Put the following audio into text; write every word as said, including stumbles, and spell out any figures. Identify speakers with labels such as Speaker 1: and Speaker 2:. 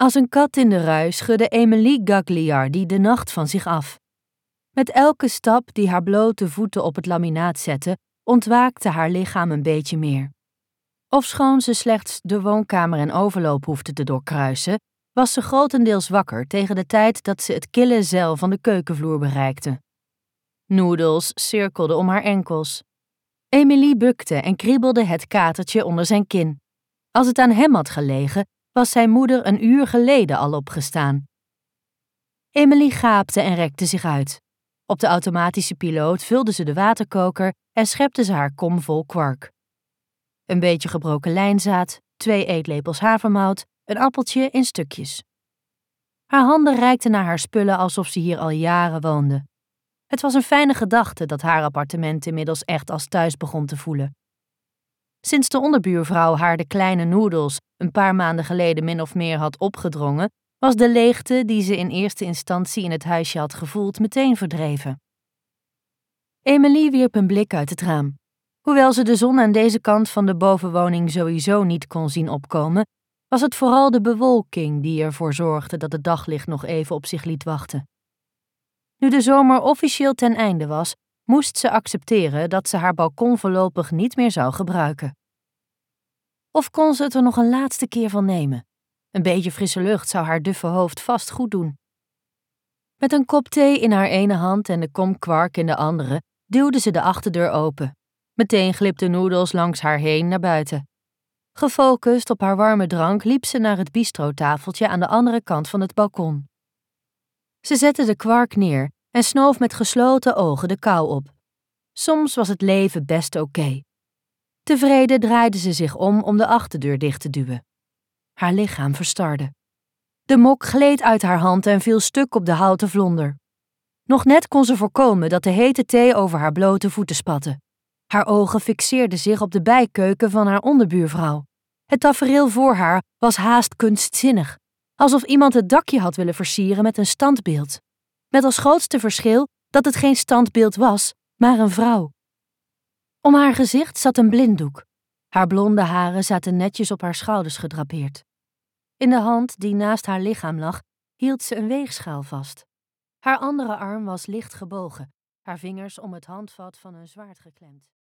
Speaker 1: Als een kat in de rui schudde Emilie Gagliardi de nacht van zich af. Met elke stap die haar blote voeten op het laminaat zette, ontwaakte haar lichaam een beetje meer. Ofschoon ze slechts de woonkamer en overloop hoefde te doorkruisen, was ze grotendeels wakker tegen de tijd dat ze het kille zeil van de keukenvloer bereikte. Noodles cirkelde om haar enkels. Emilie bukte en kriebelde het katertje onder zijn kin. Als het aan hem had gelegen, was zijn moeder een uur geleden al opgestaan. Emilie gaapte en rekte zich uit. Op de automatische piloot vulde ze de waterkoker en schepte ze haar kom vol kwark. Een beetje gebroken lijnzaad, twee eetlepels havermout, een appeltje in stukjes. Haar handen reikten naar haar spullen alsof ze hier al jaren woonde. Het was een fijne gedachte dat haar appartement inmiddels echt als thuis begon te voelen. Sinds de onderbuurvrouw haar de kleine Noodles een paar maanden geleden min of meer had opgedrongen, was de leegte die ze in eerste instantie in het huisje had gevoeld meteen verdreven. Emilie wierp een blik uit het raam. Hoewel ze de zon aan deze kant van de bovenwoning sowieso niet kon zien opkomen, was het vooral de bewolking die ervoor zorgde dat het daglicht nog even op zich liet wachten. Nu de zomer officieel ten einde was, moest ze accepteren dat ze haar balkon voorlopig niet meer zou gebruiken. Of kon ze het er nog een laatste keer van nemen? Een beetje frisse lucht zou haar duffe hoofd vast goed doen. Met een kop thee in haar ene hand en de kom kwark in de andere, duwde ze de achterdeur open. Meteen glipte Noodles langs haar heen naar buiten. Gefocust op haar warme drank liep ze naar het bistrotafeltje aan de andere kant van het balkon. Ze zette de kwark neer en snoof met gesloten ogen de kou op. Soms was het leven best oké. Tevreden draaide ze zich om om de achterdeur dicht te duwen. Haar lichaam verstarde. De mok gleed uit haar hand en viel stuk op de houten vlonder. Nog net kon ze voorkomen dat de hete thee over haar blote voeten spatte. Haar ogen fixeerden zich op de bijkeuken van haar onderbuurvrouw. Het tafereel voor haar was haast kunstzinnig, alsof iemand het dakje had willen versieren met een standbeeld. Met als grootste verschil dat het geen standbeeld was, maar een vrouw. Om haar gezicht zat een blinddoek. Haar blonde haren zaten netjes op haar schouders gedrapeerd. In de hand die naast haar lichaam lag, hield ze een weegschaal vast. Haar andere arm was licht gebogen, haar vingers om het handvat van een zwaard geklemd.